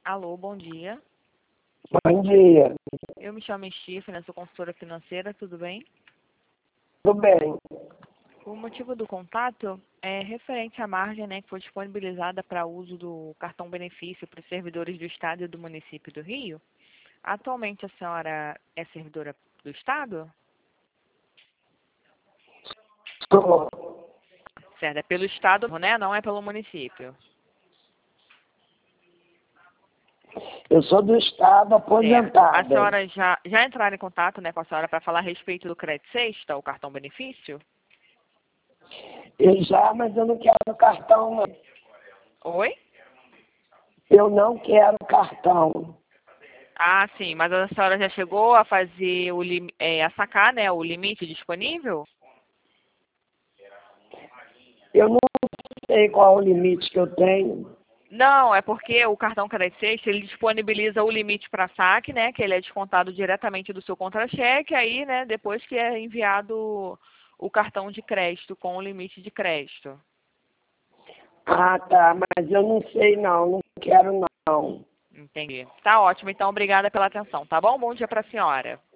Alô, bom dia. Bom dia. Eu me chamo Stephanie, sou consultora financeira, tudo bem? Tudo bem. O motivo do contato é referente à margem, né, que foi disponibilizada para uso do cartão benefício para os servidores do Estado e do município do Rio. Atualmente a senhora é servidora do Estado? Sou. Certo, é pelo Estado, né? Não é pelo município. Eu sou do Estado Certo. A aposentada. senhora já entraram em contato, né, com a senhora para falar a respeito do Crédito Sexta, o cartão benefício? Mas eu não quero cartão, não. Oi? Eu não quero cartão. Ah, sim, mas a senhora já chegou a fazer a sacar, né, o limite disponível? Eu não sei qual é o limite que eu tenho. Não, é porque o cartão Crédito Sexta, ele disponibiliza o limite para saque, né, que ele é descontado diretamente do seu contra-cheque, aí, né, depois que é enviado o cartão de crédito com o limite de crédito. Ah, tá, mas eu não sei não quero não. Entendi. Tá ótimo, então obrigada pela atenção, tá bom? Bom dia para a senhora.